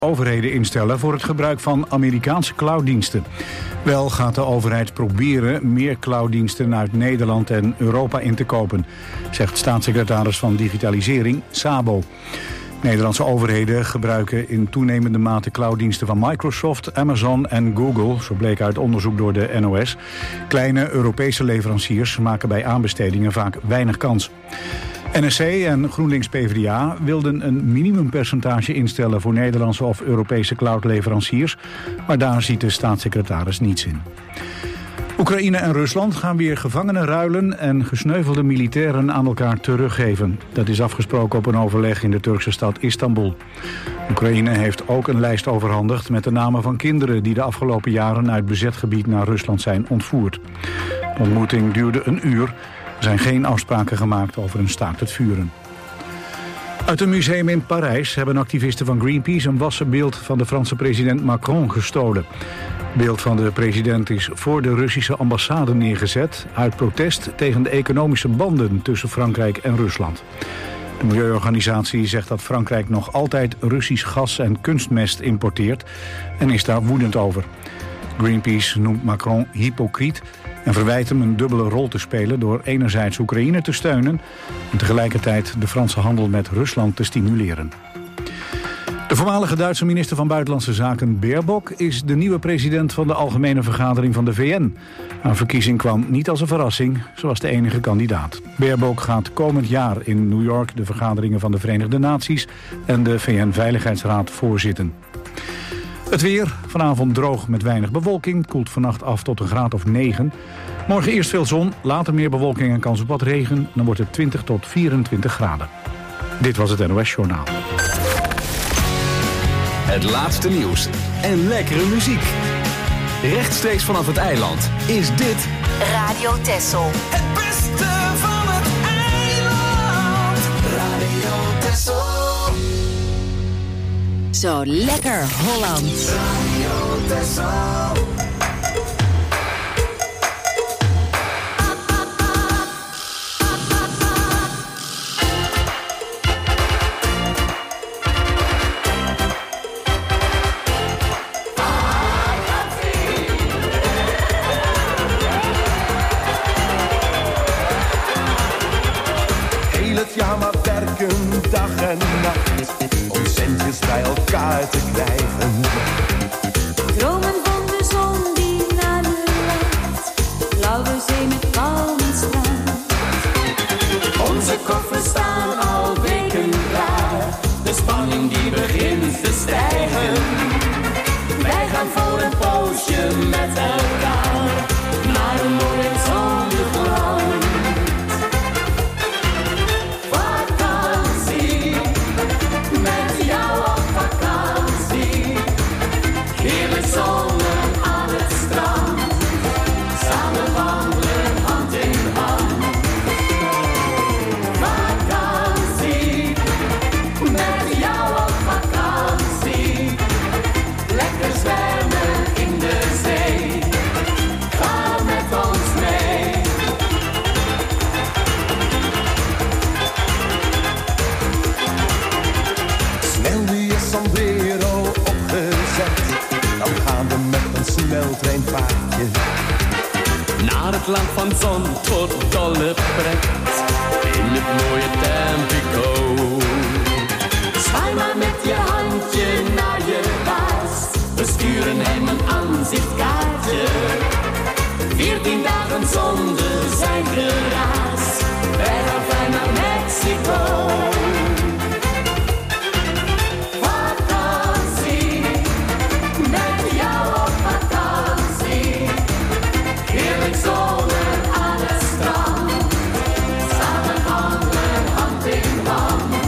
overheden instellen voor het gebruik van Amerikaanse clouddiensten. Wel gaat de overheid proberen meer clouddiensten uit Nederland en Europa in te kopen, zegt staatssecretaris van Digitalisering Szabo. Nederlandse overheden gebruiken in toenemende mate clouddiensten van Microsoft, Amazon en Google, zo bleek uit onderzoek door de NOS. Kleine Europese leveranciers maken bij aanbestedingen vaak weinig kans. NSC en GroenLinks-PVDA wilden een minimumpercentage instellen voor Nederlandse of Europese cloudleveranciers, maar daar ziet de staatssecretaris niets in. Oekraïne en Rusland gaan weer gevangenen ruilen en gesneuvelde militairen aan elkaar teruggeven. Dat is afgesproken op een overleg in de Turkse stad Istanbul. Oekraïne heeft ook een lijst overhandigd met de namen van kinderen die de afgelopen jaren uit bezet gebied naar Rusland zijn ontvoerd. De ontmoeting duurde een uur. Er zijn geen afspraken gemaakt over een staakt het vuren. Uit een museum in Parijs hebben activisten van Greenpeace een wassen beeld van de Franse president Macron gestolen. Het beeld van de president is voor de Russische ambassade neergezet uit protest tegen de economische banden tussen Frankrijk en Rusland. De milieuorganisatie zegt dat Frankrijk nog altijd Russisch gas en kunstmest importeert en is daar woedend over. Greenpeace noemt Macron hypocriet en verwijt hem een dubbele rol te spelen door enerzijds Oekraïne te steunen en tegelijkertijd de Franse handel met Rusland te stimuleren. De voormalige Duitse minister van Buitenlandse Zaken Baerbock is de nieuwe president van de Algemene Vergadering van de VN. Haar verkiezing kwam niet als een verrassing, ze was de enige kandidaat. Baerbock gaat komend jaar in New York de vergaderingen van de Verenigde Naties en de VN-veiligheidsraad voorzitten. Het weer, vanavond droog met weinig bewolking, koelt vannacht af tot een graad of 9. Morgen eerst veel zon, later meer bewolking en kans op wat regen. Dan wordt het 20 tot 24 graden. Dit was het NOS Journaal. Het laatste nieuws en lekkere muziek. Rechtstreeks vanaf het eiland is dit Radio Texel. Het beste van het eiland. Radio Texel. Zo lekker Holland. Radio Texel. Ja, maar werken dag en nacht om centjes bij elkaar te krijgen. Dromen van de zon die naar de lacht, blauwe zee met kalme strand. Onze koffers staan al weken klaar, de spanning die begint te stijgen. Wij gaan voor een poosje met elkaar naar een mooi en zonnig land. Sneltreinvaartje naar het land van zon tot dolle pret in het mooie Tampico. Zwaai maar met je handje naar je baas, we sturen hem een aanzichtkaartje. 14 dagen zonder zijn geraas, wij gaan vrij naar Mexico. Zonnen aan het strand, samen wandelen hand in hand.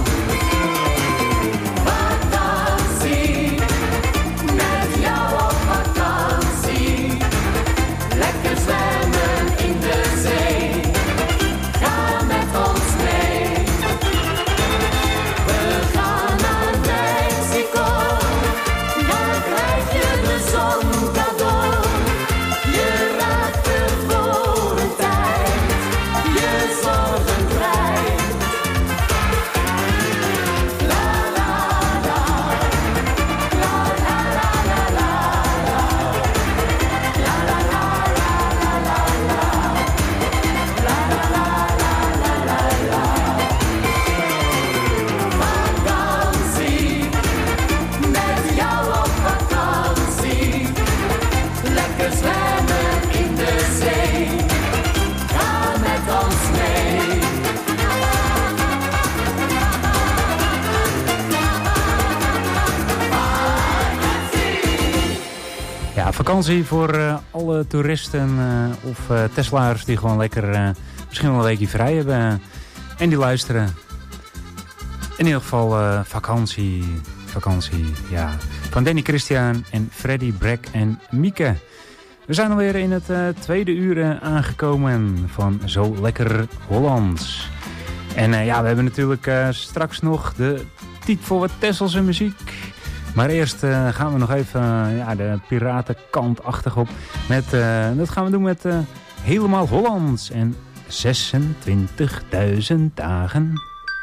Vakantie voor alle toeristen of Tesla'ers die gewoon lekker misschien wel een weekje vrij hebben en die luisteren. In ieder geval vakantie, ja. Van Danny Christian en Freddy Breck en Mieke. We zijn alweer in het tweede uur aangekomen van Zo Lekker Hollands. En ja, we hebben natuurlijk straks nog de tijd voor wat Tesselse muziek. Maar eerst gaan we nog even de piratenkant achterop. Dat gaan we doen met Helemaal Hollands en 26.000 dagen.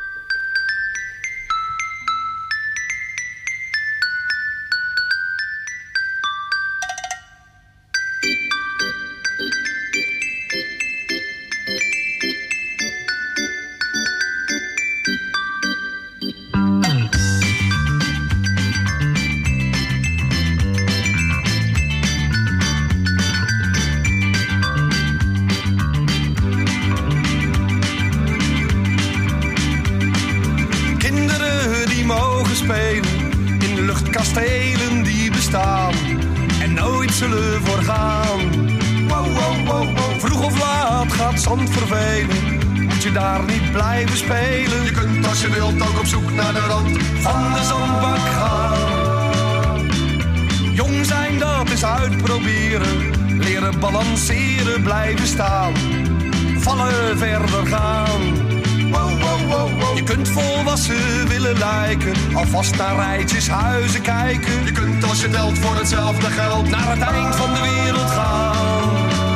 Balanceren, blijven staan, vallen, verder gaan. Je kunt volwassen willen lijken, alvast naar rijtjes huizen kijken. Je kunt als je telt voor hetzelfde geld naar het eind van de wereld gaan.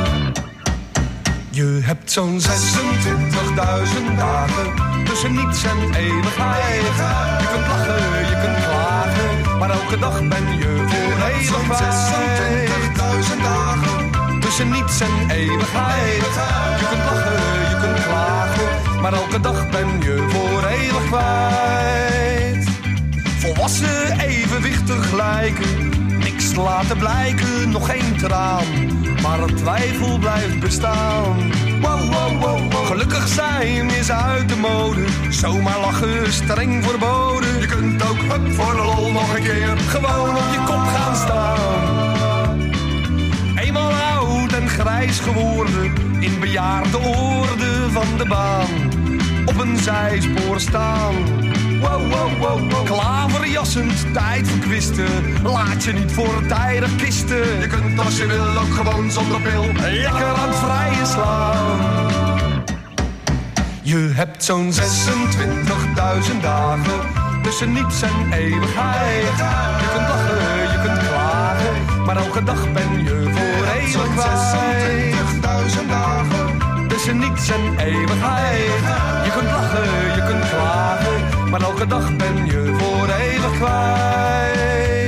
Je hebt zo'n 26.000 dagen tussen niets en eeuwigheid. Je kunt lachen, je kunt klagen, maar elke dag ben je voor eeuwig kwijt. 26.000 dagen tussen niets en eeuwigheid. Je kunt lachen, je kunt klagen, maar elke dag ben je voor eeuwig kwijt. Volwassen evenwichtig lijken, niks laten blijken, nog geen traan, maar een twijfel blijft bestaan. Gelukkig zijn is uit de mode, zomaar lachen streng verboden. Je kunt ook hup voor de lol nog een keer gewoon op je kop gaan staan. Eenmaal oud en grijs geworden, in bejaarde orde van de baan, op een zijspoor staan. Klaverjassend, tijd verkwisten, laat je niet voortijdig kisten. Je kunt als je wil ook gewoon zonder pil lekker aan het vrije slaan. Je hebt zo'n 26.000 dagen tussen niets en eeuwigheid. Je kunt lachen, je kunt klagen, maar elke dag ben je voor eeuwig kwijt. 26.000 dagen tussen niets en eeuwigheid. Je kunt lachen, je kunt klagen, maar elke dag ben je voor eeuwig kwijt.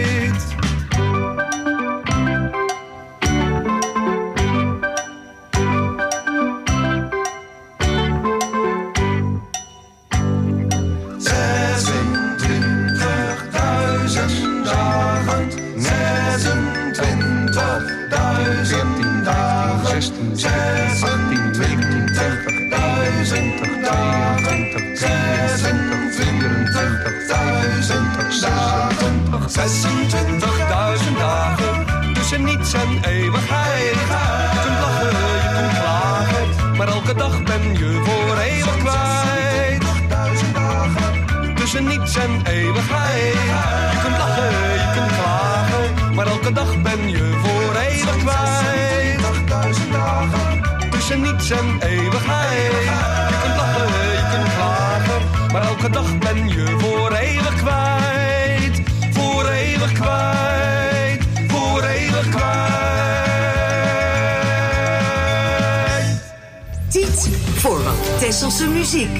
Tussen niets en eeuwigheid. Je kunt lachen, je kunt klagen, maar elke dag ben je voor eeuwig kwijt. 1000 dagen tussen niets en eeuwigheid. Je kunt lachen, je kunt klagen, maar elke dag ben je voor eeuwig kwijt. 1000 dagen tussen niets en eeuwigheid. Je kunt lachen, je kunt klagen, maar elke dag ben je voor eeuwig kwijt. Voor eeuwig kwijt, voor eeuwig kwijt. Tijd voor wat Tesselse muziek.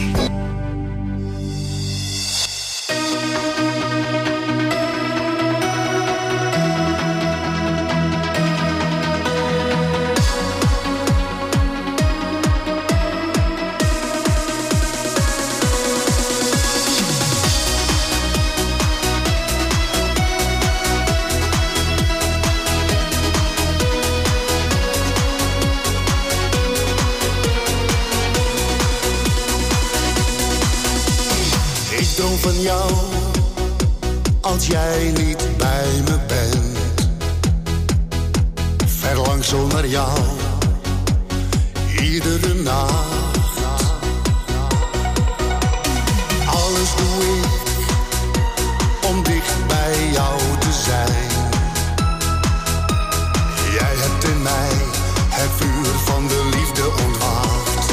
Van jou, als jij niet bij me bent. zo naar jou, iedere nacht. Alles doe ik om dicht bij jou te zijn. Jij hebt in mij het vuur van de liefde ontwaakt.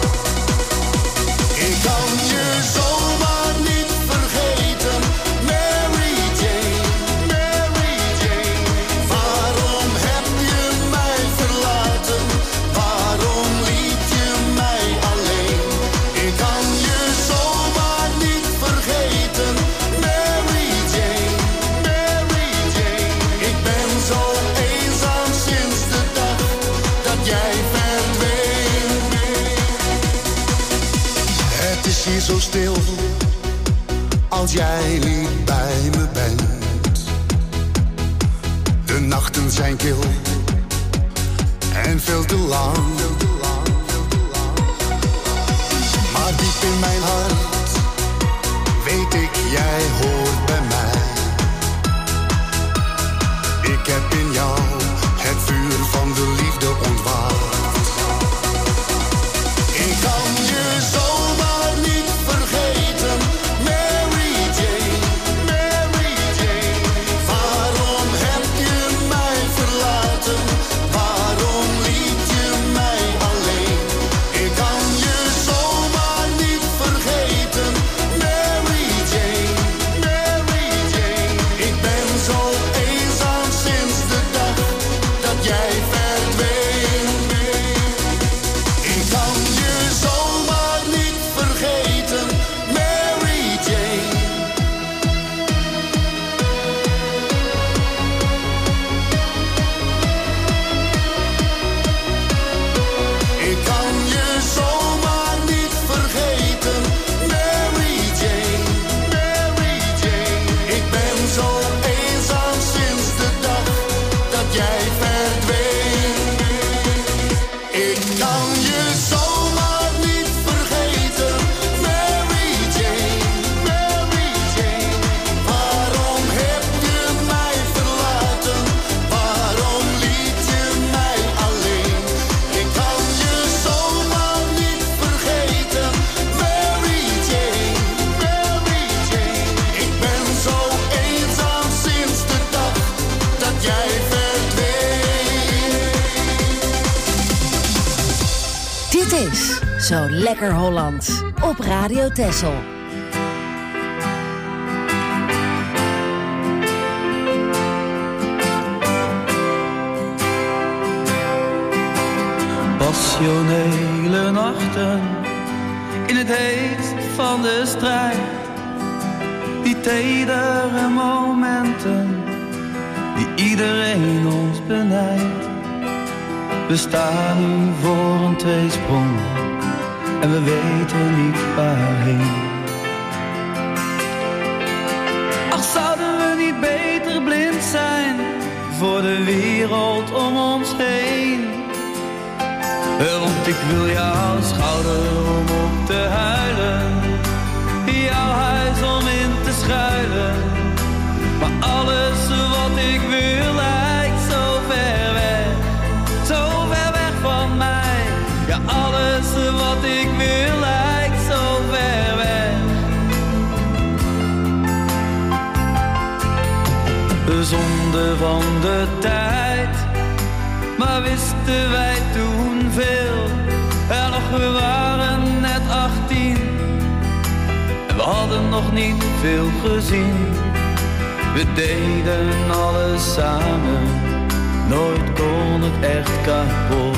Ik kan je zomaar niet vergeten, Mary Jane, Mary Jane. Waarom heb je mij verlaten? Waarom liet je mij alleen? Ik kan je zomaar niet vergeten, Mary Jane, Mary Jane. Ik ben zo eenzaam sinds de dag dat jij verdween. Het is hier zo stil als jij niet bij me bent. De nachten zijn kil en veel te lang. Maar diep in mijn hart weet ik, jij hoort bij mij. Ik heb in jou het vuur van de liefde ontwaakt. Ik kan je zomaar niet vergeten, Mary Jane, Mary Jane. Waarom heb je mij verlaten? Waarom liet je mij alleen? Ik kan je zomaar niet vergeten, Mary Jane, Mary Jane. Ik ben zo eenzaam sinds de dag dat jij verdween. Ik kan je zomaar niet vergeten, Mary Jane. Ik kan je zomaar niet vergeten, Mary Jane, Mary Jane. Ik ben zo eenzaam sinds de dag dat jij verdween. Ik kan je zomaar niet vergeten, Mary Jane, Mary Jane. Waarom heb je mij verlaten? Waarom liet je mij alleen? Ik kan je zomaar niet vergeten, Mary Jane, Mary Jane. Ik ben zo eenzaam sinds de dag dat jij verdween. Dit is Zo Lekker Hollands op Radio Texel. Passionele nachten in het heetst van de strijd. Die tedere momenten die iedereen ons benijdt. We staan nu voor een tweesprong en we weten niet waarheen. Ach, zouden we niet beter blind zijn voor de wereld om ons heen? Want ik wil jouw schouder om op te huilen, jouw huis om in te schuilen. Maar alles wat ik wil lijkt zo ver weg van mij. Ja, alles wat ik wil lijkt zo ver weg. De zonde van de tijd, maar wisten wij toen veel? En nog, we waren net 18 en we hadden nog niet veel gezien. We deden alles samen, nooit kon het echt kapot.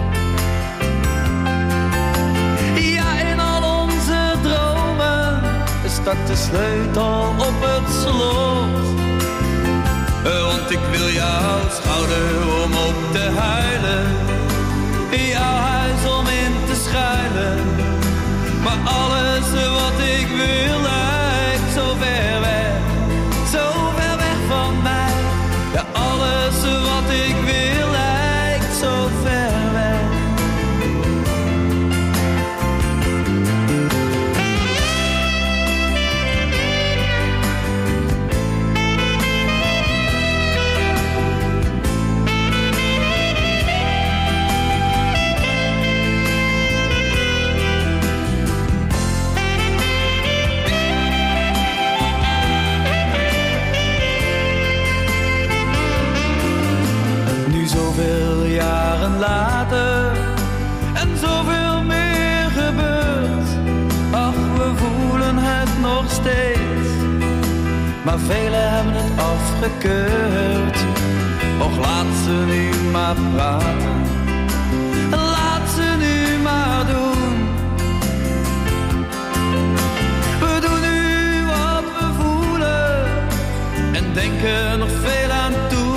Ja, in al onze dromen stak de sleutel op het slot. Want ik wil jouw schouder om op te huilen, jouw huis om in te schuilen. Maar alles wat ik wil lijkt zo ver weg van mij. Ja, alles wat ik wil lijkt zo ver weg. jaren later en zoveel meer gebeurt. Ach, we voelen het nog steeds, maar velen hebben het afgekeurd. Och, laat ze nu maar praten, laat ze nu maar doen. We doen nu wat we voelen en denken nog veel aan toen.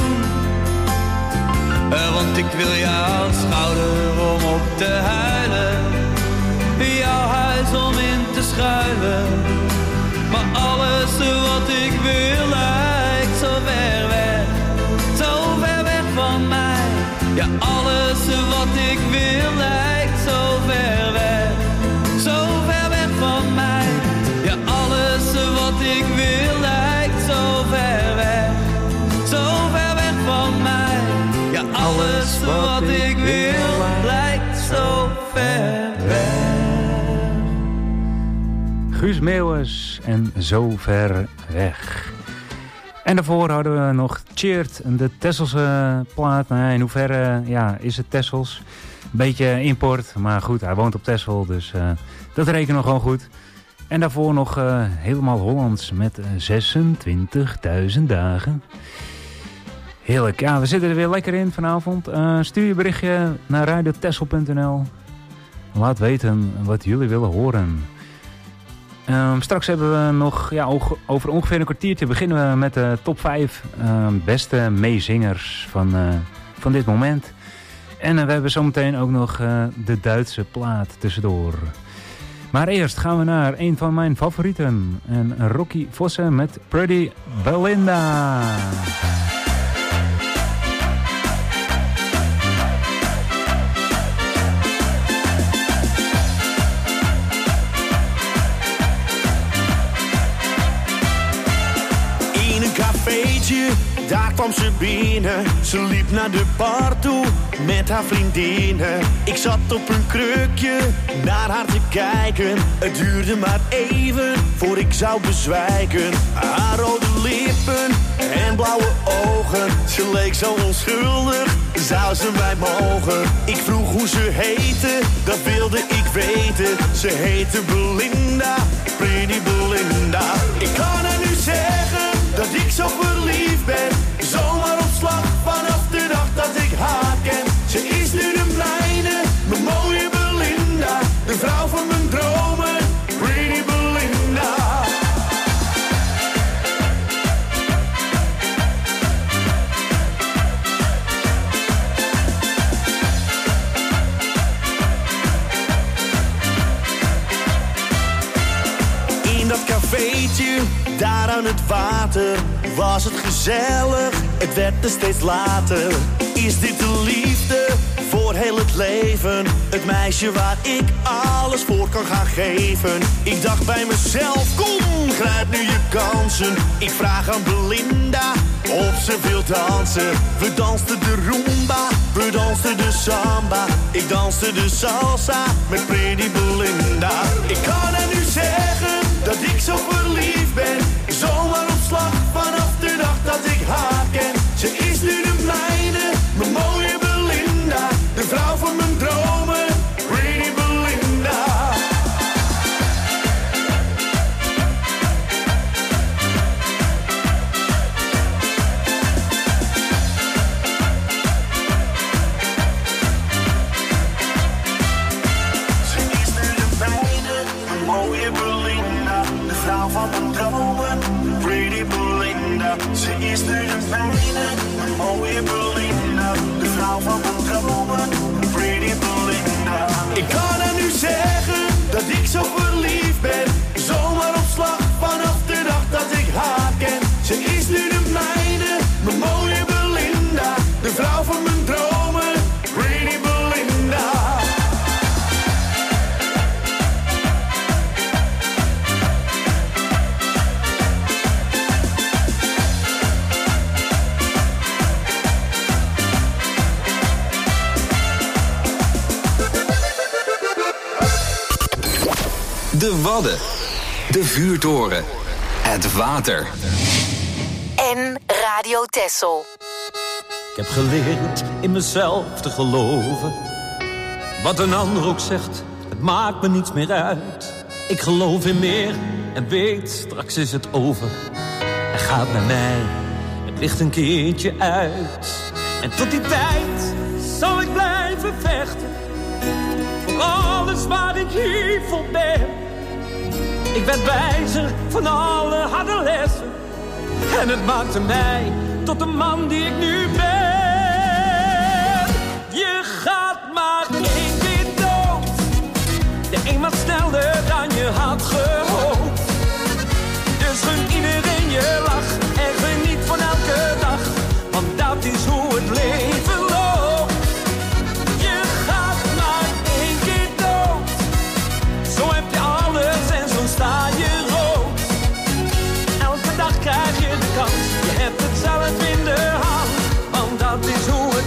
Want ik wil jouw schouder om op te huilen, jouw huis om in te schuilen. Maar alles wat ik wil lijkt zo ver weg van mij. Ja, alles wat ik wil lijkt zo ver weg van mij. Ja, alles wat ik wil lijkt zo ver weg van mij. Ja, alles wat ik wil lijkt zo ver weg. Guus Meeuwis en Zo Ver Weg. En daarvoor hadden we nog Tjeerd, de Tesselse plaat. Nou, in hoeverre is het Tessels? Een beetje import, maar goed, hij woont op Texel, dus dat rekenen we gewoon goed. En daarvoor nog helemaal Hollands met 26.000 dagen. Heerlijk, ja, we zitten er weer lekker in vanavond. Stuur je berichtje naar radiotessel.nl. Laat weten wat jullie willen horen. Straks hebben we nog, over ongeveer een kwartiertje beginnen we met de top 5 beste meezingers van dit moment. En we hebben zometeen ook nog de Duitse plaat tussendoor. Maar eerst gaan we naar een van mijn favorieten. En Rocky Vossen met Pretty Belinda. Daar kwam ze binnen, ze liep naar de bar toe met haar vriendinnen. Ik zat op een krukje naar haar te kijken. Het duurde maar even voor ik zou bezwijken. Haar rode lippen en blauwe ogen, ze leek zo onschuldig, zou ze mij mogen. Ik vroeg hoe ze heette, dat wilde ik weten. Ze heette Belinda, Pretty Belinda. Ik kan haar nu zeggen dat ik zo verliefd ben, zomaar op slag vanaf de dag dat ik haar ken. Ze is nu de mijne, mijn mooie Belinda, de vrouw van mijn dromen, Pretty Belinda. In dat cafeetje, daar aan het water, was het gezellig, het werd er steeds later. Is dit de liefde voor heel het leven? Het meisje waar ik alles voor kan gaan geven. Ik dacht bij mezelf, kom, grijp nu je kansen. Ik vraag aan Belinda of ze wil dansen. We dansten de rumba, we dansten de samba. Ik danste de salsa met Pretty Belinda. Ik kan haar nu zeggen dat ik zo verliefd ben, zomaar op slag vanaf de dag dat ik haar ken. Ze is nu de mijne, mijn mooie Belinda, de vrouw van mijn dromen, Pretty Belinda. Ze is nu de mijne, mijn mooie Belinda, de vrouw van mijn dromen, Pretty Belinda. Ze is nu de mijne, mijn mooie Belinda, de vrouw van mijn dromen, Pretty Belinda. Ik kan haar nu zeggen dat ik zo verliefd ben, zomaar op slag vanaf de dag dat ik haar ken. Ze is nu de mijne, mijn mooie Belinda, de vrouw van mijn dromen, Pretty Belinda. De Wadden, de vuurtoren, het water. En Radio Texel. Ik heb geleerd in mezelf te geloven. Wat een ander ook zegt, het maakt me niets meer uit. Ik geloof in meer en weet, straks is het over. Er gaat bij mij het licht een keertje uit. En tot die tijd zal ik blijven vechten. Voor alles waar ik hier voor ben. Ik werd wijzer van alle harde lessen. En het maakte mij tot de man die ik nu ben. Je gaat maar één keer dood. De een wat sneller dan je had gehoopt. Dus gun iedereen je lach. En geniet van elke dag. Want dat is hoe het leven loopt. Je gaat maar één keer dood. Zo heb je alles en zo sta je rood. Elke dag krijg je de kans. Je hebt het zelf in de hand. Want dat is hoe het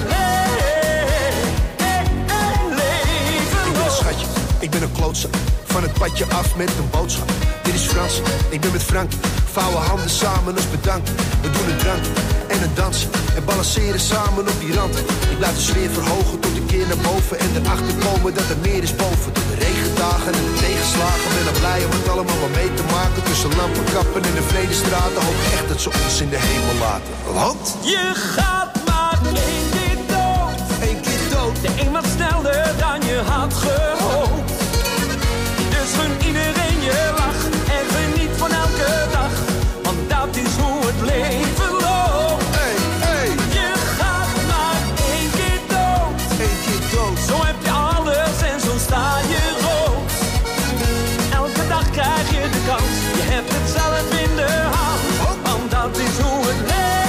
leven loopt. Schatje, ik ben een klootzak. Van het padje af met een boodschap. Dit is Frans, ik ben met Frank. Vouwen handen samen als bedankt. We doen een drank en een dans. En balanceren samen op die rand. Ik laat de sfeer verhogen tot een keer naar boven. En erachter komen dat er meer is boven. Door de regendagen en de tegenslagen. Ben dan blij om het allemaal maar mee te maken. Tussen lampenkappen en de vredestraten. Hoop echt dat ze ons in de hemel laten. Want je gaat maar één keer dood. Eén keer dood. De een wat sneller dan je had gehoopt. Dus gun iedereen je lach. En geniet van elke dag. Want dat is hoe het leven loopt. Hey, hey. Je gaat maar één keer dood. Eén keer dood. Zo heb je alles en zo sta je rood. Elke dag krijg je de kans. Je hebt het zelf in de hand. Want dat is hoe het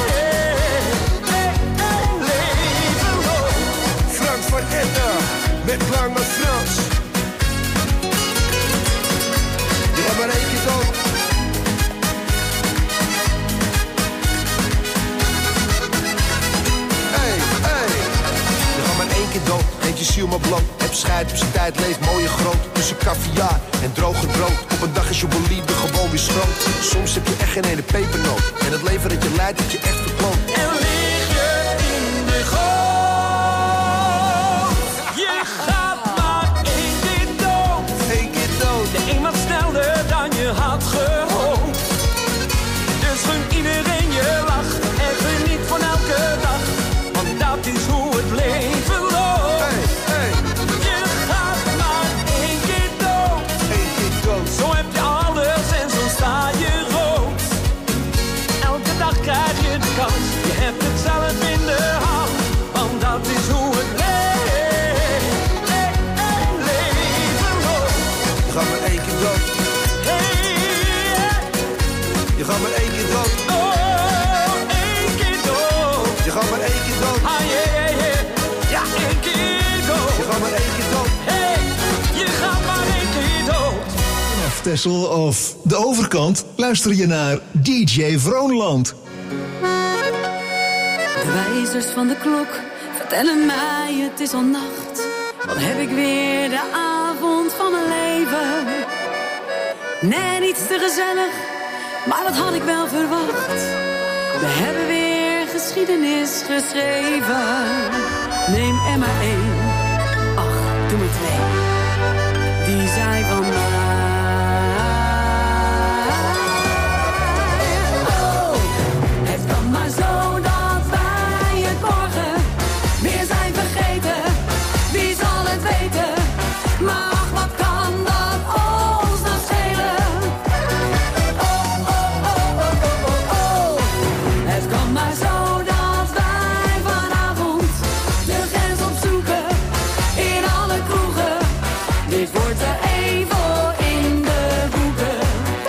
leven loopt. Frank van Edda met Lange Frans. Je gaat maar één keer dood. Dood, eet je ziel maar bloot. Heb scheid op zijn tijd, leef mooi en groot. Tussen caviar en droge brood. Op een dag is je bolide gewoon weer schroot. Soms heb je echt geen ene pepernoot. En het leven dat je leidt, dat je echt verkloot. En lig je in de goot. Je gaat maar één keer dood. Eén keer dood. De een wat sneller dan je had gehoopt. Dus gun iedereen je lach. En geniet van elke dag. Want dat is hoe het leven loopt. Hey, hey. Je gaat maar één keer dood. Eén keer dood. Zo heb je alles en zo sta je rood. Elke dag krijg je de kans. Je hebt het zelf in de hand. Want dat is hoe het leven loopt. Je gaat maar één keer dood. Je gaat maar één keer dood. Oh, één keer dood. Je gaat maar één keer dood. Ah, yeah. Ja, één keer dood. Je gaat maar één keer dood. Hey, je gaat maar één keer dood. Vanaf Texel of de overkant luister je naar DJ Vroonland. De wijzers van de klok vertellen mij het is al nacht. Wat heb ik weer de avond van mijn leven. Net iets te gezellig, maar wat had ik wel verwacht. We hebben weer geschiedenis geschreven. Neem er maar één, ach, doe maar twee. Die zei van mij. Oh, het kan maar zo dat wij het morgen weer zijn vergeten. Wie zal het weten? Maar ach, wat kan dat ons nog schelen? Oh, oh, oh, oh, oh, oh, oh. Het kan maar zo dat wij vanavond de grens opzoeken in alle kroegen. Dit wordt er één voor in de boeken.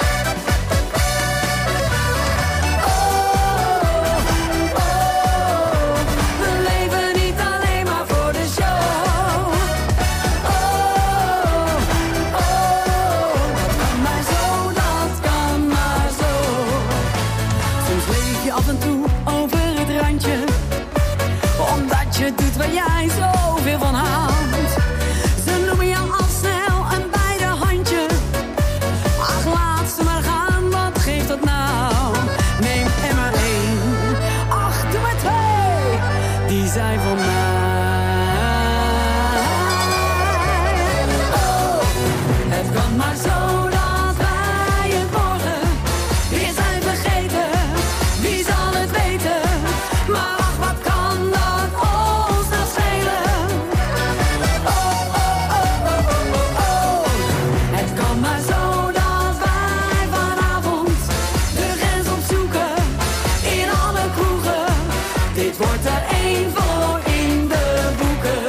Oh, oh, we leven niet alleen maar voor de show. Oh, oh, dat kan maar zo, dat kan maar zo. Soms leef je af en toe over het randje, omdat je doet waar jij zoveel van houdt. Ze noemen je al snel een bijdehandje. Ach, laat ze maar gaan, wat geeft dat nou? Neem er maar één, ach, doe maar twee. die zijn van mij. Oh, het kan maar zo dat wij het morgen weer zijn vergeten. Wie zal het weten? Maar ach, wat kan dat ons nou schelen? Oh, oh, oh, oh, oh, oh, oh. Het kan maar zo dat wij vanavond de grens opzoeken in alle kroegen. Dit wordt er één voor in de boeken.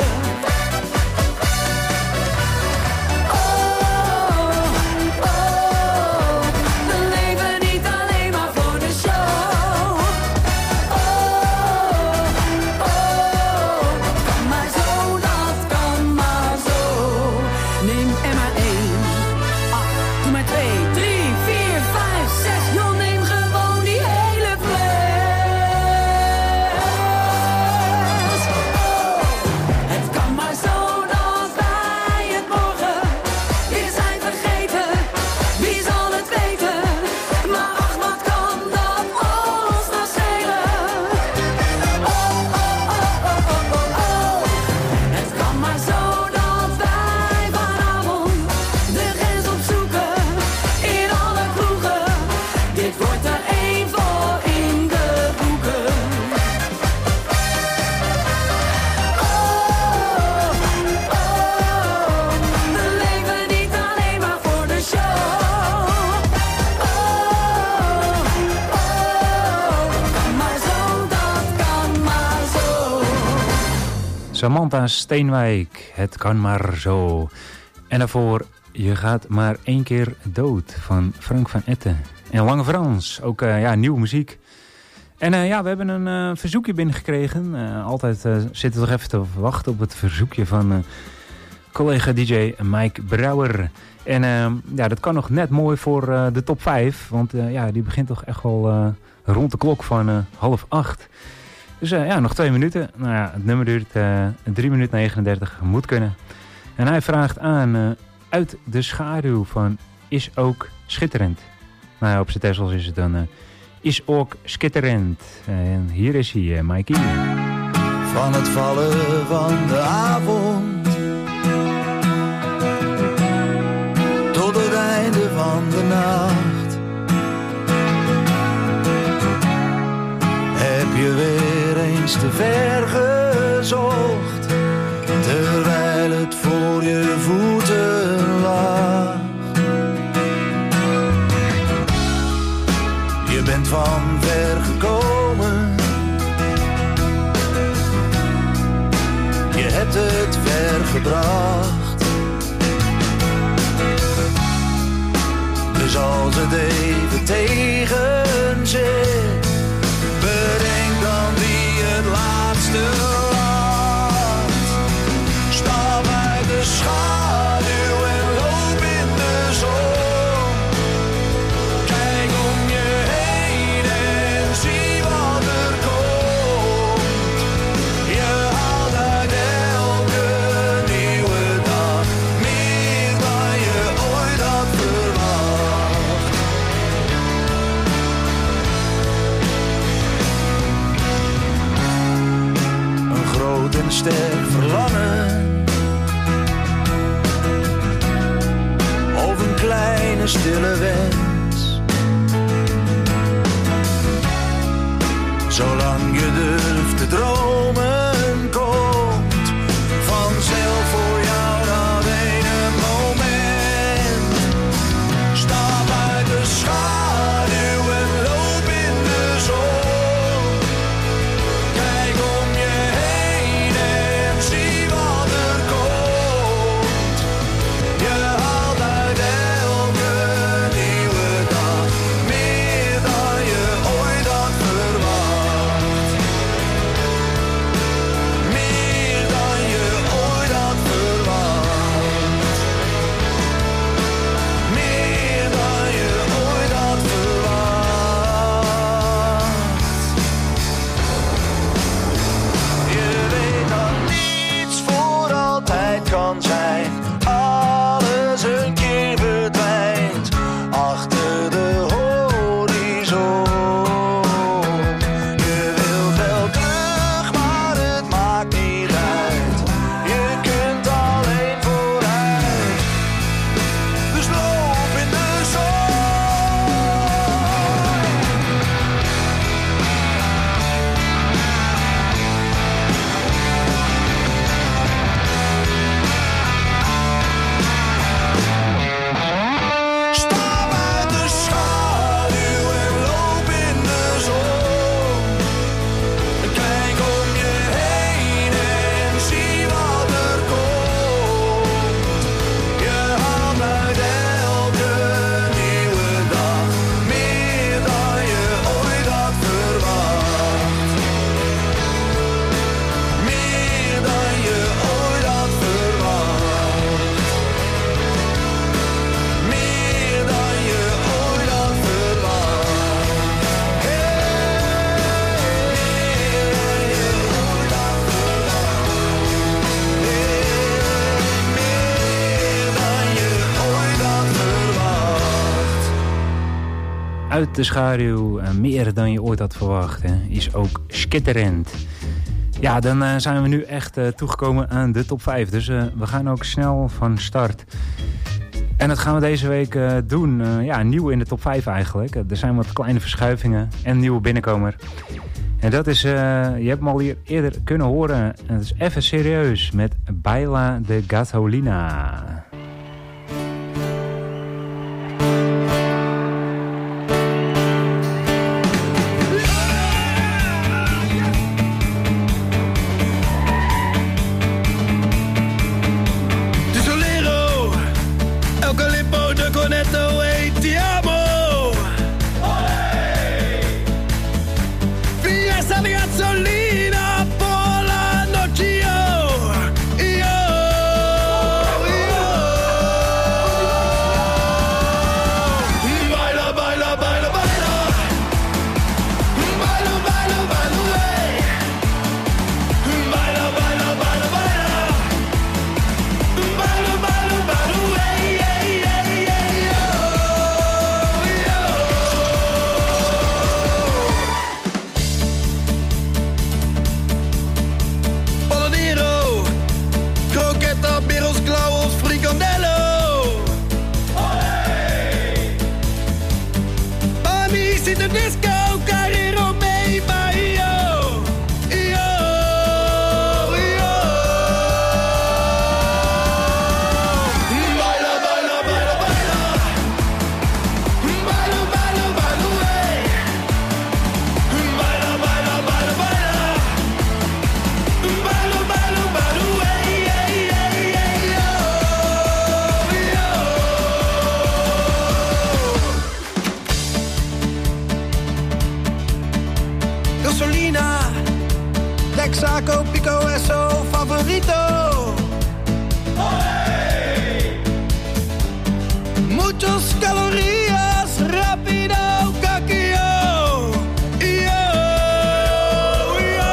Oh, oh, we leven niet alleen maar voor de show. Oh, oh, kan maar zo, dat kan maar zo. Neem er maar 1, 8, doe maar 2, 3, 4, 5, 6. Joh, neem gewoon die hele fles. Oh, het kan maar zo dat wij het morgen weer zijn vergeten. Wie zal het weten? Maar ach, wat kan dat ons nou schelen? Oh, oh, oh, oh, oh, oh, oh. Het kan maar zo dat wij vanavond de grens opzoeken in alle kroegen. Dit wordt er één voor in de boeken. Oh, oh, we leven niet alleen maar voor de show. Oh, oh, kan maar zo, dat kan maar zo. Samantha Steenwijk, het kan maar zo. En daarvoor, je gaat maar 1 keer dood van Frank van Etten. En Lange Frans, ook nieuwe muziek. En we hebben een verzoekje binnengekregen. Altijd zitten we toch even te wachten op het verzoekje van collega DJ Mike Brouwer. En dat kan nog net mooi voor de top 5. Want die begint toch echt wel rond de klok van 7:30. Dus nog 2 minuten. Nou ja, het nummer duurt 3 minuten 39. Moet kunnen. En hij vraagt aan Uit de schaduw van Is ook schitterend. Nou ja, op zijn Tessels is het dan Is ook schitterend. En hier is hij, Mikey. Van het vallen van de avond tot het einde van de nacht heb je weer eens te ver gezocht, terwijl het voor je voeten lag. Je bent van ver gekomen, je hebt het ver gebracht. Dus als het even tegen zit, bedenk dan wie het laatste lacht. Stap uit de schaduw en loop in de zon. Kijk om je heen en zie wat er komt. Je haalt uit elke nieuwe dag meer dan je ooit had verwacht. Een groot en sterk verlangen, of een kleine stille wens. Zolang je durft te dromen, komt vanzelf voor jou dat ene moment. Stap uit de schaduw en loop in de zon. Kijk om je heen en zie wat er komt. Je haalt uit elke nieuwe dag meer dan je ooit had verwacht. uit de schaduw, meer dan je ooit had verwacht, hè, is ook schitterend. Ja, dan zijn we nu echt toegekomen aan de top 5. Dus we gaan ook snel van start. En dat gaan we deze week doen. Nieuw in de top 5 eigenlijk. Er zijn wat kleine verschuivingen en een nieuwe binnenkomer. En dat is, je hebt hem al hier eerder kunnen horen. En dat is even serieus met Baila de Gasolina. Texaco, Pico, Esso, Favorito. Hey. Muchos calorías, rápido, caquillo. Yo, yo.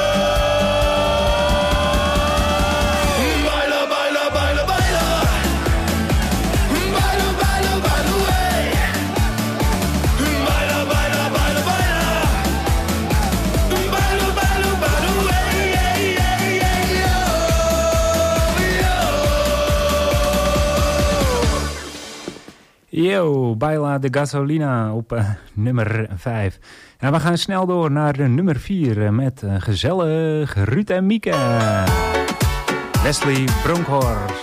Baila, baila, baila, baila. Baila, baila, baila, wey. Baila, baila, baila, baila. Baila, baila, baila, wey. Yo, Baila de Gasolina op nummer 5. En we gaan snel door naar nummer 4 met gezellig Ruud en Mieke. Wesley Bronkhorst.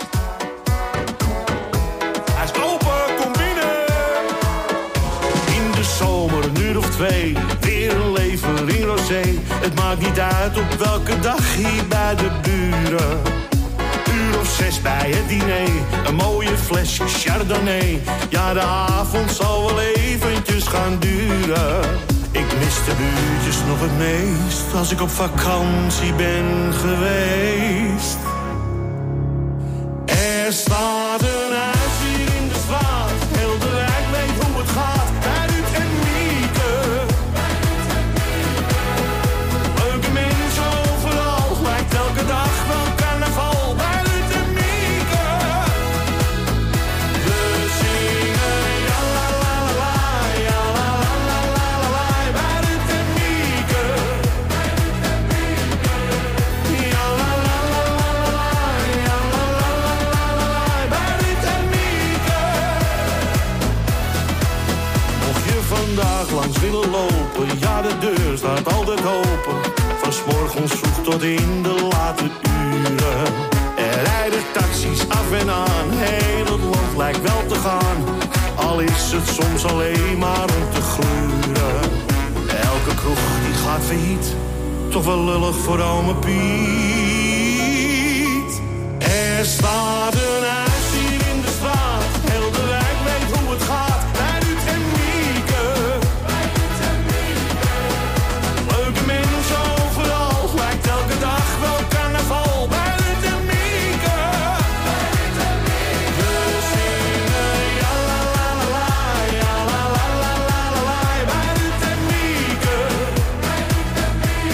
Hij is open, kom binnen. In de zomer, een uur of 2, weer een levering rosé. Het maakt niet uit op welke dag hier bij de buren. Uur of 6 bij het diner, een mooie flesje Chardonnay. Ja, de avond zal wel eventjes gaan duren. Ik mis de buurtjes nog het meest als ik op vakantie ben geweest. Er staat een huis hier in de straat, heel de wijk weet hoe het gaat. Bij Ruud en Mieke. Leuke mensen overal, lijkt elke dag wel carnaval. Bij Ruud en Mieke. We zingen ja la la la, ja la la la la la. Bij Ruud en Mieke. Ja la la la la, ja la la la la. Bij Ruud en Mieke. Mocht je vandaag langs willen lopen, ja de deur staat altijd open. Van 's morgens vroeg tot in de late uren. Er rijden taxis af en aan, heel het land lijkt wel te gaan. Al is het soms alleen maar om te gluren. Elke kroeg die gaat failliet, toch wel lullig voor ome Piet. Er staat een huis hier in de straat, heel de wijk weet hoe het gaat. Bij Ruud en Mieke. Leuke mensen overal, lijkt elke dag wel carnaval. Bij Ruud en Mieke. We zingen ja la la la, ja la la la la la. Bij Ruud en Mieke.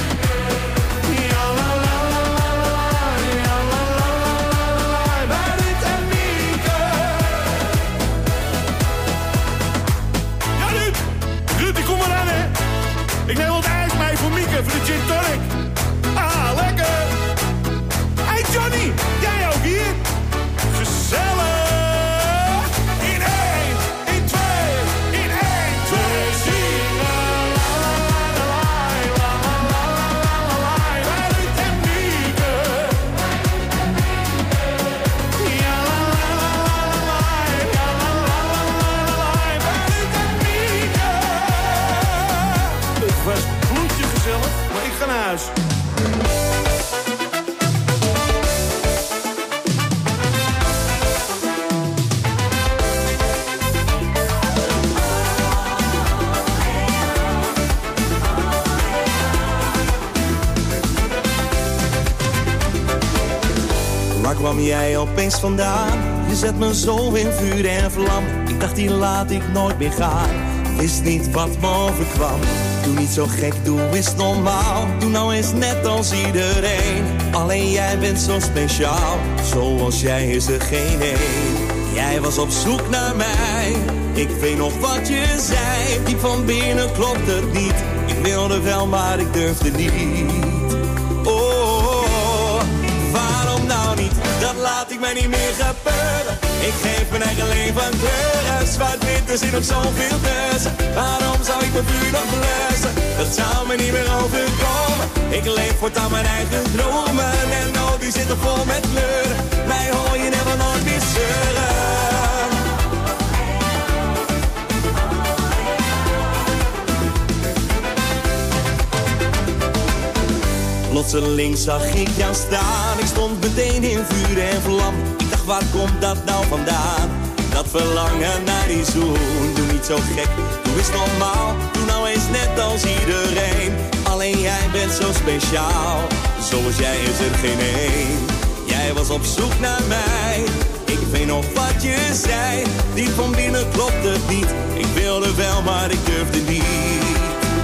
Ja la la la la, ja la la la la la. Bij Ruud huis. Waar kwam jij opeens vandaan? Je zet me zo in vuur en vlam. Ik dacht die laat ik nooit meer gaan. Wist niet wat me overkwam. Doe niet zo gek, doe eens normaal. Doe nou eens net als iedereen. Alleen jij bent zo speciaal. Zoals jij is er geen één. Jij was op zoek naar mij. Ik weet nog wat je zei. Diep van binnen klopt het niet. Ik wilde wel, maar ik durfde niet. Nou niet, dat laat ik mij niet meer gebeuren. Ik geef mijn eigen leven kleuren. Zwart-wit, er zit nog zoveel tussen. Waarom zou ik mijn vuur nog blussen? Dat zou me niet meer overkomen. Ik leef voortaan mijn eigen dromen. En oh, die zitten vol met kleuren. Mij hoor je never nooit meer zeuren. Plotseling zag ik jou staan, ik stond meteen in vuur en vlam. Ik dacht, waar komt dat nou vandaan? Dat verlangen naar die zoen. Doe niet zo gek, doe eens normaal. Doe nou eens net als iedereen. Alleen jij bent zo speciaal. Zoals jij is er geen één. Jij was op zoek naar mij. Ik weet nog wat je zei. Diep van binnen klopt het niet. Ik wilde wel, maar ik durfde niet.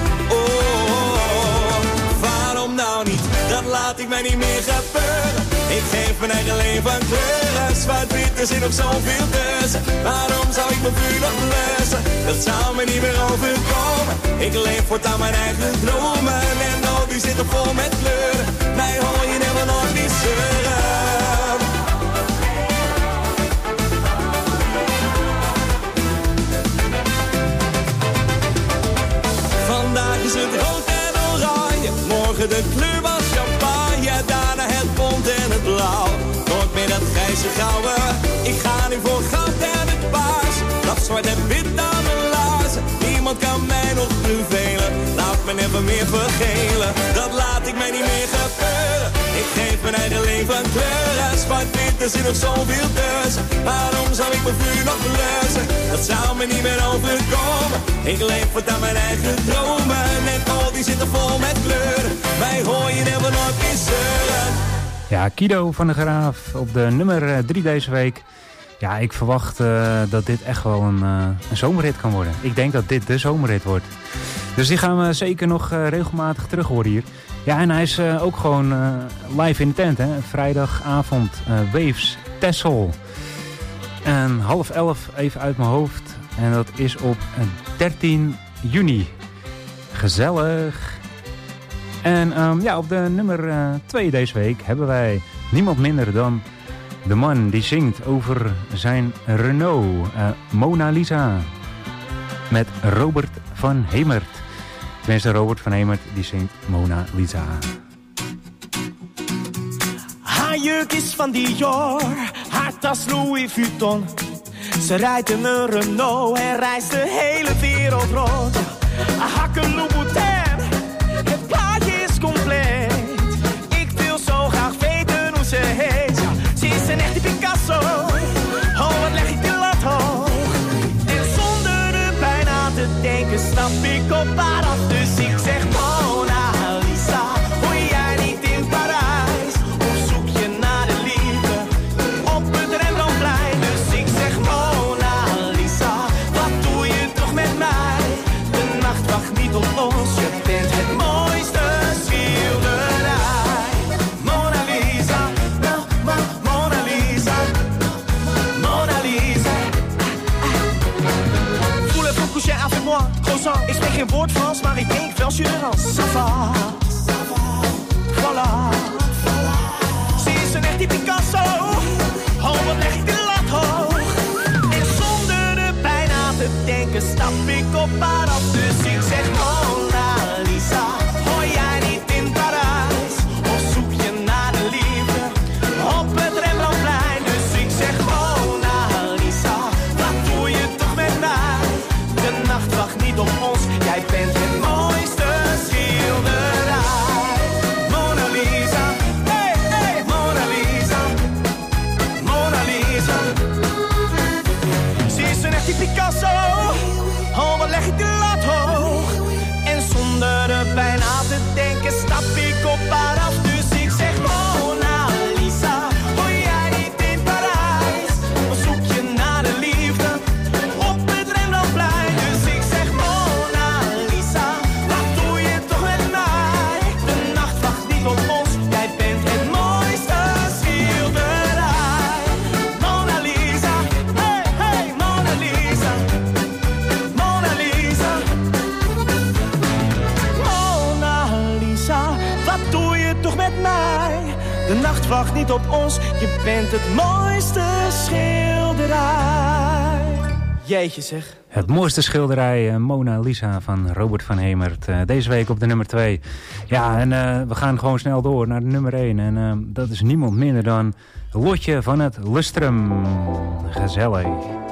Nou niet, dat laat ik mij niet meer gebeuren. Ik geef mijn eigen leven aan kleuren. Zwart-wit, er zit nog zoveel tussen. Waarom zou ik mijn vuur nog blussen? Dat zou me niet meer overkomen. Ik leef voortaan mijn eigen dromen. En oh, die zitten vol met kleuren. Mij hoor je never nooit meer zeuren. Vandaag is het rood en oranje. Morgen de kleur van champagne. Daarna het bont en het blauw. Nooit meer dat grijze gouden. Ik ga nu voor goud en het paars. Dat zwart en wit aan mijn laarzen. Niemand kan mij nog vervelen. Laat me never meer vergelen. Dat laat ik mij niet meer gebeuren. Ik geef mijn eigen leven aan kleuren. Zwart-wit, er zit nog zoveel tussen. Waarom zou ik mijn vuur nog blussen? Dat zou me niet meer overkomen. Ik leef voortaan mijn eigen dromen. En al die zitten vol met kleuren. Wij hoor je never nooit meer zeuren. Ja, Kido van der Graaf op de nummer 3 deze week. Ja, ik verwacht dat dit echt wel een zomerhit kan worden. Ik denk dat dit de zomerhit wordt. Dus die gaan we zeker nog regelmatig terug horen hier. Ja, en hij is ook gewoon live in de tent, hè. Vrijdagavond, Waves, Texel. En 10:30 even uit mijn hoofd. En dat is op 13 juni. Gezellig. En ja, op de nummer 2 deze week hebben wij niemand minder dan de man die zingt over zijn Renault, Mona Lisa. Met Robert van Hemert. Tenminste, Robert van Hemert die zingt Mona Lisa. Haar jurk is van Dior, haar tas Louis Vuitton. Ze rijdt in een Renault en reist de hele wereld rond. Haar hakken Louboutin, het plaatje is compleet. Ik wil zo graag weten hoe ze heet. Ja, ze is een echte Picasso, oh wat leg ik de lat hoog. En zonder er bijna te denken stap ik op haar af. Dus ik zeg Mona Lisa, hoor jij niet in Parijs? Of zoek je naar de liefde op het Rembrandtplein? Dus ik zeg Mona Lisa, wat doe je toch met mij? De nacht wacht niet op ons, je bent het mooiste schilderij. Mona Lisa, Mona Lisa, Mona Lisa. Voulez-vous coucher avec moi, croissant? Ik spreek geen woord Frans, maar ik denk wel Surinams. Ça va, voilà. Ze is een echte Picasso, oh wat leg ik de lat hoog. En zonder er bijna te denken stap ik op haar af. Dus ik zeg Mona Lisa, hoor jij niet in Parijs? Of zoek je naar de liefde op het Rembrandtplein? Dus ik zeg Mona Lisa, wat doe je toch met mij? De nacht wacht niet op ons, jij bent het mooiste schilderij. wat doe je toch met mij? De nacht wacht niet op ons, je bent het mooiste schilderij. Jeetje zeg. Het mooiste schilderij, Mona Lisa van Robert van Hemert. Deze week op de nummer 2. Ja, en we gaan gewoon snel door naar de nummer 1. En dat is niemand minder dan Lotje van het Lustrum. Gezellig.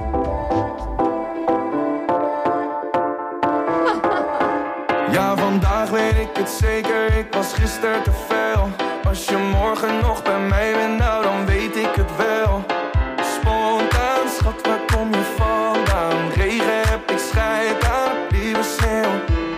Ja, vandaag weet ik het zeker, ik was gisteren te veel. Als je morgen nog bij mij bent, nou dan weet ik het wel. Spontaan, schat, waar kom je vandaan? Regen heb ik scheid aan, lieve sneeuw.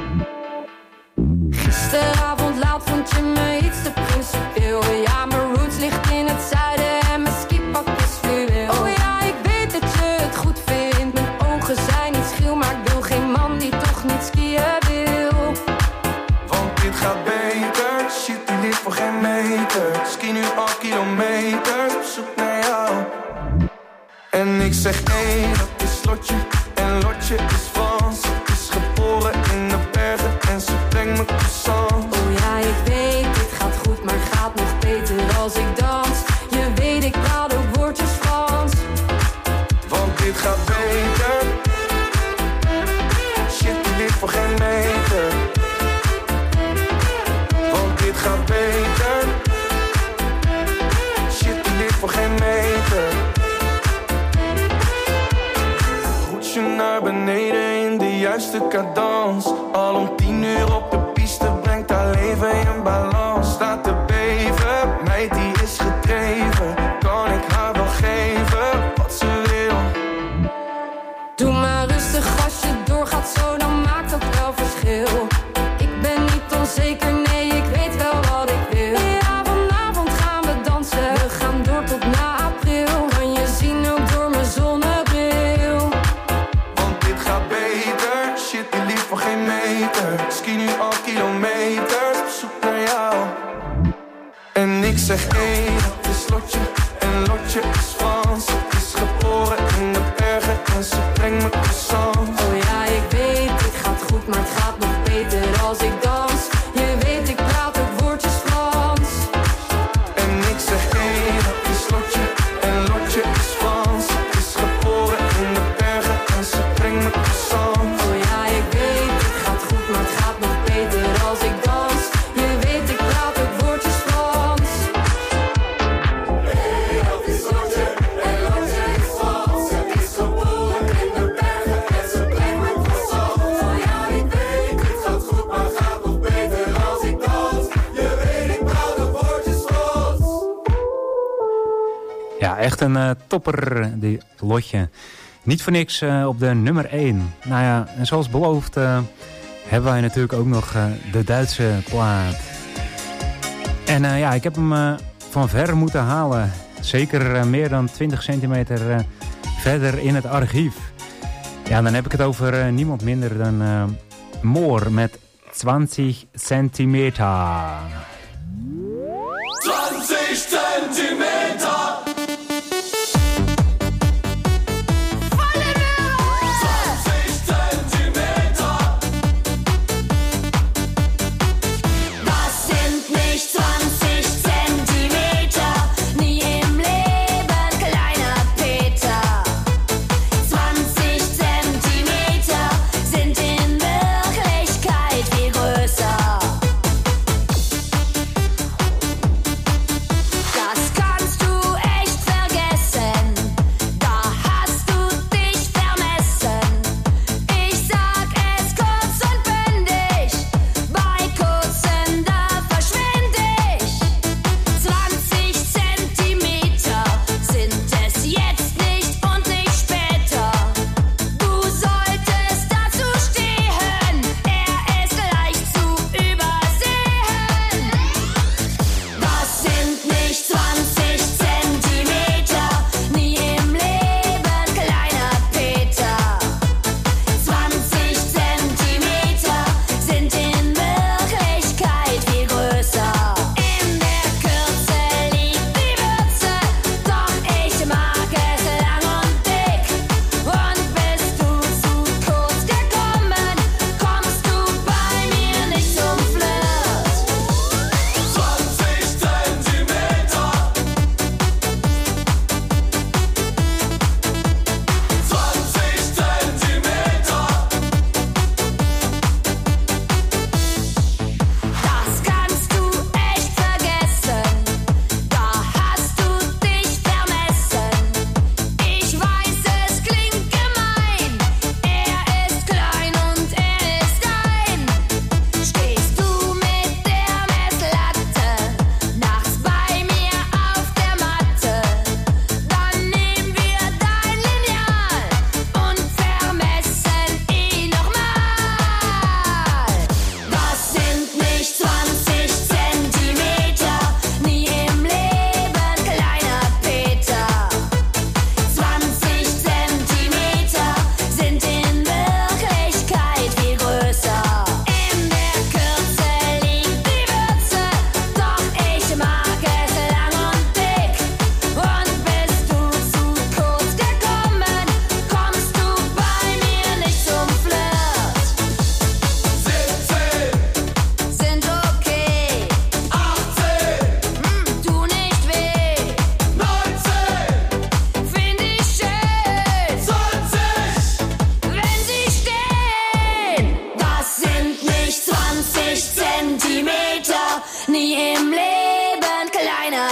Gisteravond laat vond je me iets te principieel. Ja, mijn roots ligt in het zuiden en mijn skipak is fluweel. Oh ja, ik weet dat je het goed vindt. Mijn ogen zijn niet schil, maar ik wil geen man die toch niet skiën wil. Want dit gaat beter, shit die ligt voor geen meter. Ski nu al kilometers, op zoek naar jou. En ik zeg nee, dat is Lotje. En Lotje is Frans. Ze is geboren in de bergen en ze brengt me croissants. Oh ja, ik weet, dit gaat goed, maar gaat nog beter als ik dans. Je weet, ik praat ook woordjes Frans. Want dit gaat beter. Shit, die ligt voor geen meter. Want dit gaat beter. Shit, die ligt voor geen meter. Roetje naar beneden in de juiste cadans. Al om 10 uur op de piste brengt haar leven in balans. Staat te beven, meid die is gedreven. Kan ik haar wel geven wat ze wil? Doe maar rustig als je doorgaat zo, dan maakt dat wel verschil. Ik ben niet onzeker, nee, ik weet wel wat ik wil. Ja, vanavond gaan we dansen, we gaan door tot na april. Kan je zien ook door mijn zonnebril. Want dit gaat beter, shit die lief voor geen meter. Ski nu al kilometers, op zoek naar jou. En ik zeg hey, dat is Lotje. En Lotje is Frans. Ze is geboren in de bergen en ze brengt me croissants. Oh ja, ik weet, dit gaat goed, maar het gaat nog beter als ik dans. Je weet, ik praat ook woordjes Frans. En ik zeg hey, dat is Lotje. En Lotje is Frans. Ze is geboren in de bergen en ze brengt me croissants. Oh ja, ik weet, dit gaat goed, maar het gaat nog beter als ik dans. Je weet, ik praat ook woordjes Frans. Hey, dat is Lotje. En Lotje is Frans. Ze is geboren in de bergen en ze brengt me croissants. Oh ja, ik weet, dit gaat goed, maar het gaat nog beter als ik dans. Je weet, ik praat ook woordjes Frans. Ja, echt een topper, die Lotje. Niet voor niks op de nummer 1. Nou ja, en zoals beloofd hebben wij natuurlijk ook nog de Duitse plaat. En ja, ik heb hem van ver moeten halen. Zeker meer dan 20 centimeter verder in het archief. Ja, dan heb ik het over niemand minder dan Moor met 20 centimeter. 20 centimeter. Das sind nicht 20 Zentimeter, nie im Leben, kleiner Peter. 20 Zentimeter sind in Wirklichkeit viel größer. Das kannst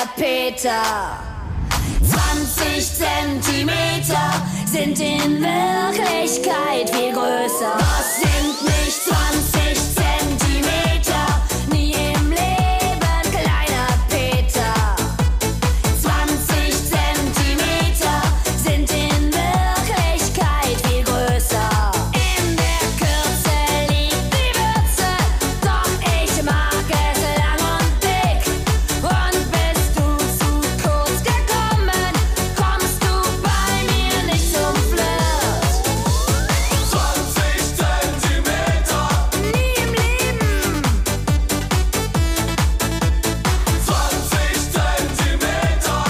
Peter. 20 Zentimeter sind in Wirklichkeit viel größer. Das sind nicht 20 Zentimeter, nie im Leben, kleiner Peter. 20 Zentimeter sind in Wirklichkeit viel größer. In der Kürze liegt die Würze, doch ich mag es lang und dick. Und bist du zu kurz gekommen, kommst du bei mir nicht zum Flirt. 20 Zentimeter, nie im Leben. 20 Zentimeter.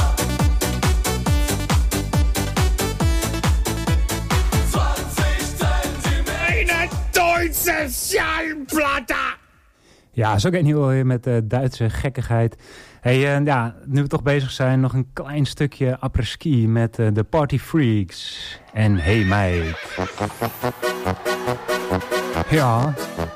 20 Zentimeter. Eine Duitse Schallplatte! Ja, zo gaat het wel weer met Duitse gekkigheid. Hey, ja, nu we toch bezig zijn, nog een klein stukje après-ski met de Party Freaks. En Hey Meid. Ja.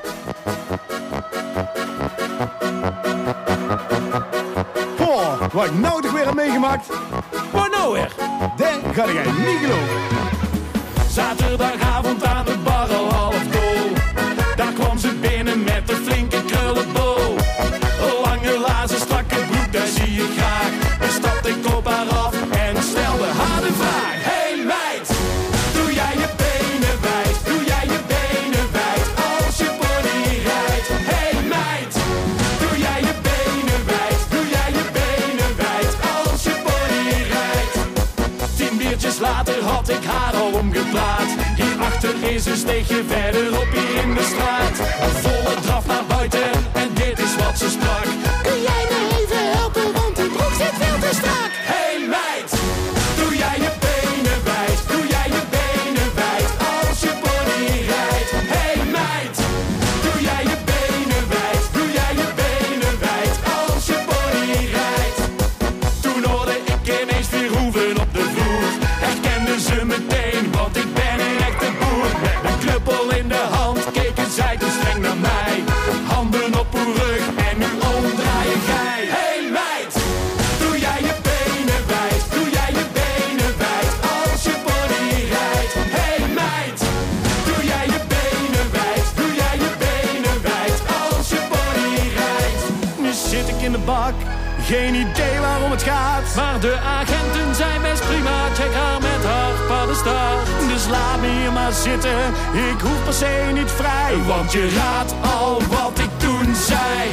Poh, wat ik nou toch weer heb meegemaakt? Wat nou weer? Dat ga jij niet geloven. Zaterdagavond aan de bar al half dol. Daar kwam ze binnen met een flinke krullenbol. Lange lazen, strakke broek, daar zie ik graag. En stapte ik op haar af en stelde haar de vraag. Hey meid, doe jij je benen wijd? Doe jij je benen wijd als je pony rijdt? Hey meid, doe jij je benen wijd? Doe jij je benen wijd als je pony rijdt? 10 biertjes later had ik haar al omgepraat. Hierachter is een steegje verderop hier in de straat. Een volle draf naar buiten en dit is wat ze sprak. Kun jij me even helpen, want de broek zit veel te strak. Hey meid, doe jij je benen wijd? Doe jij je benen wijd als je pony rijdt? Hey meid, doe jij je benen wijd? Doe jij je benen wijd als je pony rijdt? Toen hoorde ik ineens weer hoeven op de vloer. Herkende ze meteen, want ik ben een echte boer. Met een knuppel in de hand keken zij toen streng naar mij. Handen op uw rug en nu omdraaien gij. Hey meid, doe jij je benen wijd? Doe jij je benen wijd als je pony rijdt? Hey meid, doe jij je benen wijd? Doe jij je benen wijd als je pony rijdt? Nu zit ik in de bak, geen idee waarom het gaat. Maar de agenten zijn best prima, check haar met haar paddenstaart. Dus laat me hier maar zitten, ik hoef per se niet vrij. Want je raadt al wat ik toen zei.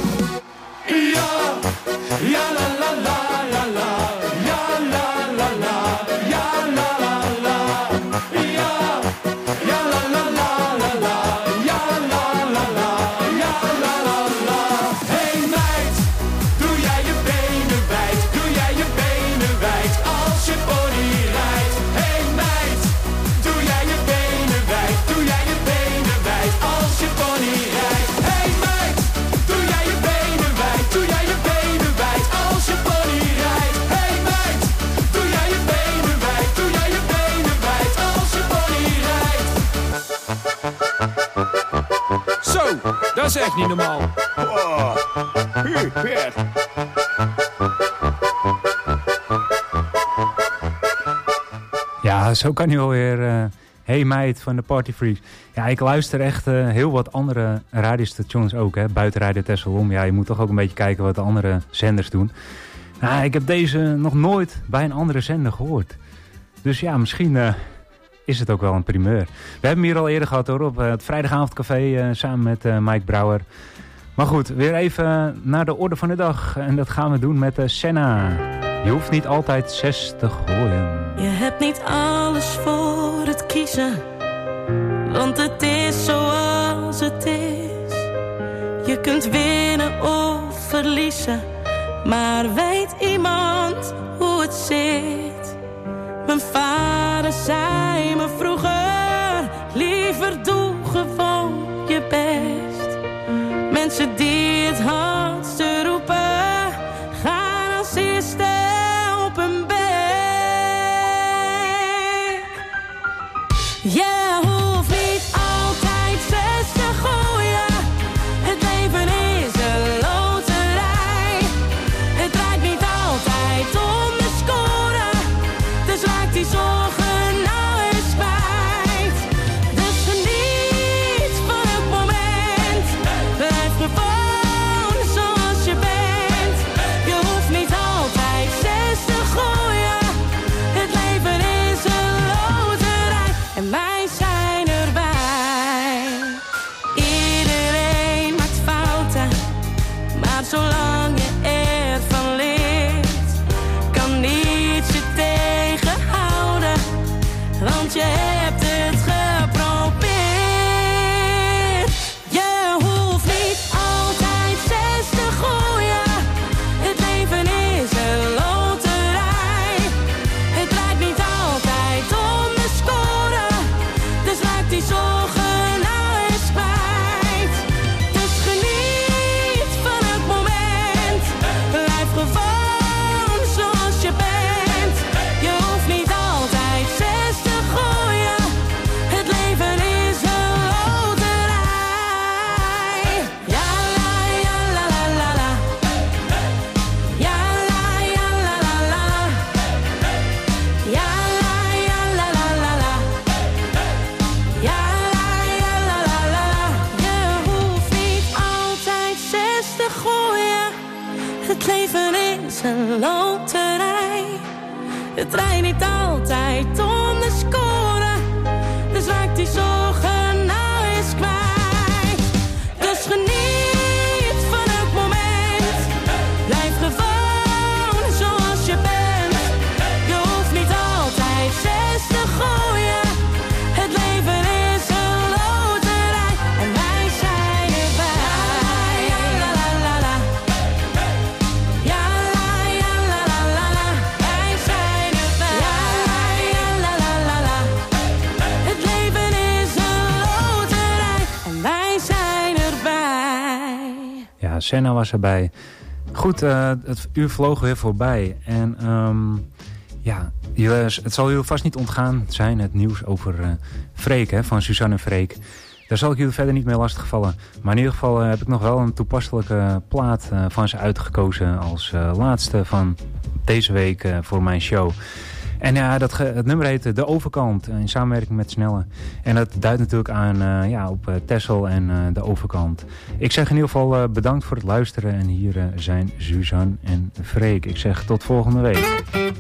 Ja, ja la la la la la. Ja la la la, ja la la la. Ja, ja la la la la la. Ja la la la, ja la la la. Hey meid, doe jij je benen wijd? Doe jij je benen wijd als je pony rijdt? Hey meid, doe jij je benen wijd? Doe jij je benen wijd als je pony rijdt? Hey meid, doe jij je benen wijd? Doe jij je benen wijd als je pony rijdt? Hey meid, doe jij je benen wijd? Doe jij je benen wijd als je pony rijdt? Zo, dat is echt niet normaal. Oh, Peer. Ja, zo kan hij wel weer. Hey Meid van de Party Freaks. Ja, ik luister echt heel wat andere radiostations ook. Hè, buiten Radio Tesselom. Ja, je moet toch ook een beetje kijken wat de andere zenders doen. Nou, ik heb deze nog nooit bij een andere zender gehoord. Dus ja, misschien is het ook wel een primeur. We hebben hem hier al eerder gehad hoor, op het vrijdagavondcafé samen met Mike Brouwer. Maar goed, weer even naar de orde van de dag. En dat gaan we doen met Senna. Je hoeft niet altijd 6 te gooien. Je hebt niet alles voor het kiezen, want het is zoals het is. Je kunt winnen of verliezen, maar weet iemand hoe het zit? Mijn vader zei me vroeger, liever doe gewoon je best. Mensen die het hardste roepen, gaan als eerste op hun bek. Je hoeft niet altijd 6 te gooien. Het leven is een loterij. Het draait niet altijd gewoon zoals je bent. Je hoeft niet altijd 6 te gooien. Het leven is een loterij. Ja la ja la la la la. Ja la ja la la la. Ja la ja la la la la. Ja la ja la la la. Je hoeft niet altijd 6 te gooien. Het leven is een loterij. Het draait niet altijd om de score. Dus raak die zorgen nou eens kwijt. Dus geniet van het moment. Blijf gewoon zoals je bent. Je hoeft niet altijd 6 te gooien. Het leven is een loterij. En wij zijn erbij. Ja la la la la. Ja la ja la la la la. Wij zijn erbij. Ja la la la la. Het leven is een loterij. En wij zijn erbij. Ja, Senna was erbij. Goed, het uur vloog weer voorbij. En ja, het zal jullie vast niet ontgaan zijn, het nieuws over Freek, hè, van Suzanne Freek. Daar zal ik jullie verder niet mee lastigvallen. Maar in ieder geval heb ik nog wel een toepasselijke plaat van ze uitgekozen als laatste van deze week voor mijn show. En ja, het nummer heet De Overkant, in samenwerking met Snelle. En dat duidt natuurlijk aan op Texel en De Overkant. Ik zeg in ieder geval bedankt voor het luisteren. En hier zijn Suzanne en Freek. Ik zeg tot volgende week.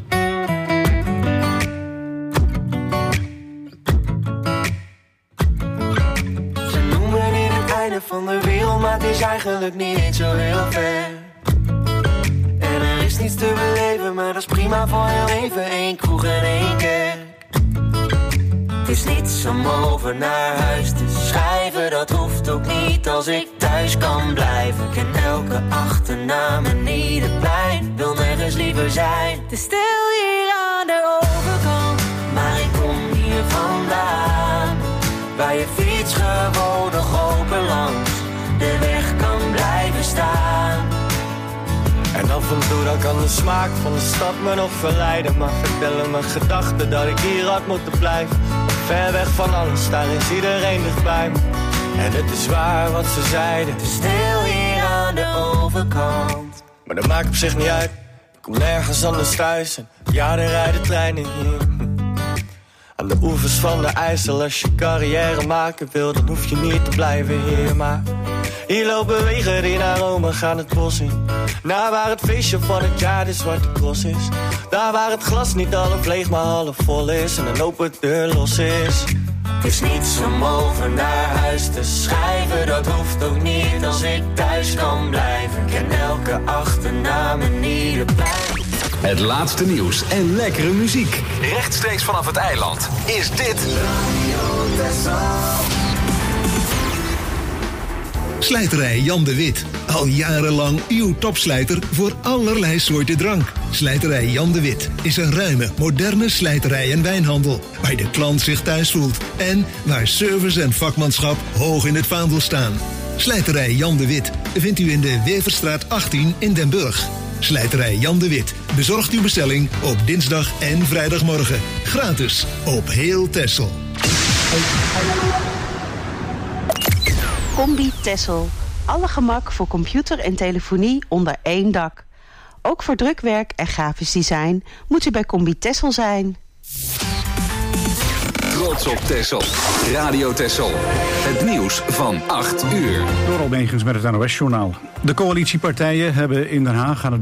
Ze noemen dit het einde van de wereld, maar het is eigenlijk niet eens zo heel ver. En er is niets te beleven, maar dat is prima voor heel even. 1 kroeg en 1 kerk. Het is niets om over naar huis te schrijven. Dat hoeft ook niet als ik thuis kan blijven. Ik ken elke achternaam en ieder plein. Wil nergens liever zijn. Het is stil hier aan de overkant. Maar ik kom hier vandaan. Waar je fiets gewoon nog open langs de weg kan blijven staan. En af en toe dan kan de smaak van de stad me nog verleiden. Maar vertellen mijn gedachten dat ik hier had moeten blijven. Ver weg van alles, daar is iedereen dichtbij me. En het is waar wat ze zeiden. Het is stil hier aan de overkant. Maar dat maakt op zich niet uit. Ik kom nergens anders thuis. En ja, er rijden treinen hier. Aan de oevers van de IJssel. Als je carrière maken wil, dan hoef je niet te blijven hier. Maar hier lopen wegen die naar Rome gaan het bos in. Naar waar het feestje van het jaar de Zwarte Cross is. Daar waar het glas niet half leeg maar half vol is. En een open deur los is. Het is niets om over naar huis te schrijven. Dat hoeft ook niet als ik thuis kan blijven. Ik ken elke achternaam en ieder plein. Het laatste nieuws en lekkere muziek. Rechtstreeks vanaf het eiland is dit Radio Texel. Slijterij Jan de Wit. Al jarenlang uw topslijter voor allerlei soorten drank. Slijterij Jan de Wit is een ruime, moderne slijterij en wijnhandel. Waar de klant zich thuis voelt. En waar service en vakmanschap hoog in het vaandel staan. Slijterij Jan de Wit vindt u in de Weverstraat 18 in Den Burg. Slijterij Jan de Wit bezorgt uw bestelling op dinsdag en vrijdagmorgen. Gratis op heel Texel. Combi Texel. Alle gemak voor computer en telefonie onder één dak. Ook voor drukwerk en grafisch design moet u bij Combi Texel zijn. Trots op Texel. Radio Texel. Het nieuws van 8 uur. Door Almegens met het NOS-journaal. De coalitiepartijen hebben in Den Haag aan het